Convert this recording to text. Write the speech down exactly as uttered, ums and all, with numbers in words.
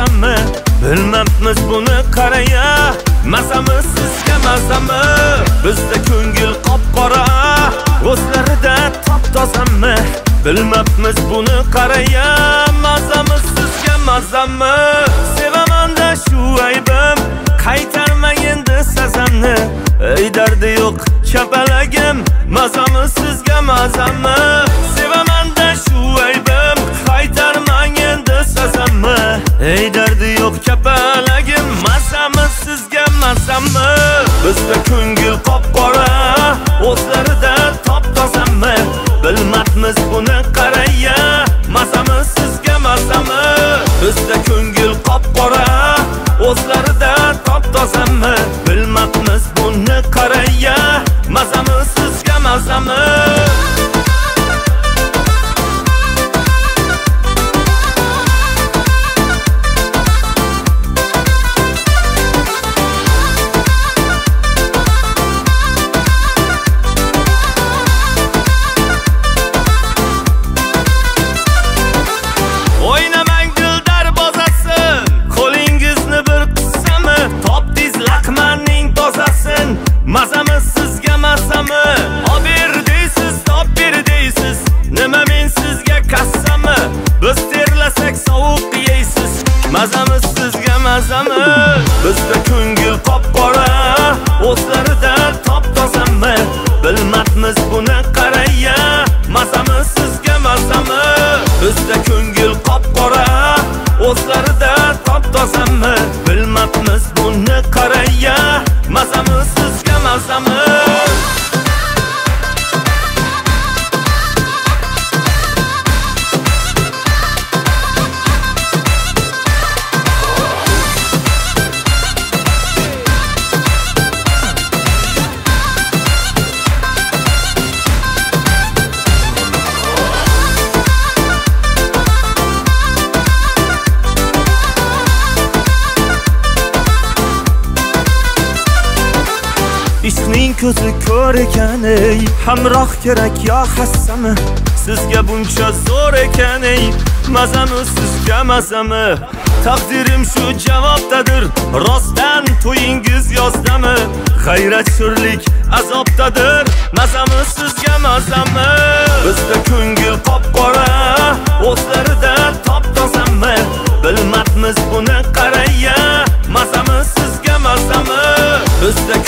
mazami? Bilmabmiz buni qaraya, mazamiz sizga mazami? Bizda ko'ngil qop-qora, o'zlarida top-tozami? Bilmabmiz buni qaraya, mazamiz sizga mazami? Sevaman-da shu aybim, qaytarmang endi sazamni. Ey dardi yo'q chapalagim, mazamiz sizga mazami? Sevaman-da shu aybim, qaytarmang endi sazamni. Ey dardi yo'q chapalagim, mazamiz sizga mazami? Bizda ko'ngil qop-qora, o'zlarida top-tozami? Bilmabmiz buni qaraya, mazamiz sizga mazami? Bizda ko'ngil qop-qora, o'zlarida top-tozami? Bilmabmiz buni qaraya, mazamiz sizga mazami? Mazamiz sizga mazami? Ober deysiz, top ber deysiz. Nima men sizga qassami? Biz terlasak sovuq yeysiz. Mazamiz sizga mazami? Bizda ko'ngil qop-qora, o'zlarida top-tozami? Bilmabmiz buni qaraya, mazamiz sizga mazami? Bizda ko'ngil qop-qora, o'zlarida top-tozami? Bilmabmiz buni qaraya, mazamiz sizga mazami? Ishqning ko'zi ko'r ekan ey, hamroh kerak yo hassami? Sizga buncha zo'r ekan ey, mazami sizga mazami? Taqdirim shu javobdadir, rostdan to'yingiz yozdami? G'ayrat sho'rlik azobdadir, mazami sizga mazami? Bizda ko'ngil qop-qora, o'zlarida top-tozami? Bilmabmiz buni qaraya, mazami sizga mazami? Bizda